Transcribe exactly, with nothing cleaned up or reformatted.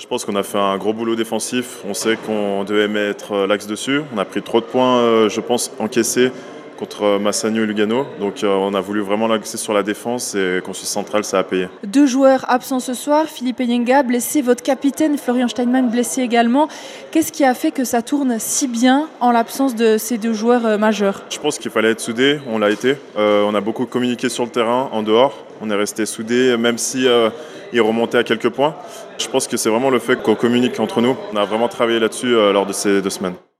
pense qu'on a fait un gros boulot défensif. On sait qu'on devait mettre l'axe dessus. On a pris trop de points, euh, je pense, encaissés contre Massagno et Lugano. Donc euh, on a voulu vraiment l'axer sur la défense et qu'on soit central, ça a payé. Deux joueurs absents ce soir, Philippe Eyenga blessé, votre capitaine Florian Steinmann blessé également. Qu'est-ce qui a fait que ça tourne si bien en l'absence de ces deux joueurs euh, majeurs? Je pense qu'il fallait être soudé, on l'a été. Euh, on a beaucoup communiqué sur le terrain, en dehors. On est resté soudés, même si euh, ils remontaient à quelques points. Je pense que c'est vraiment le fait qu'on communique entre nous. On a vraiment travaillé là-dessus euh, lors de ces deux semaines.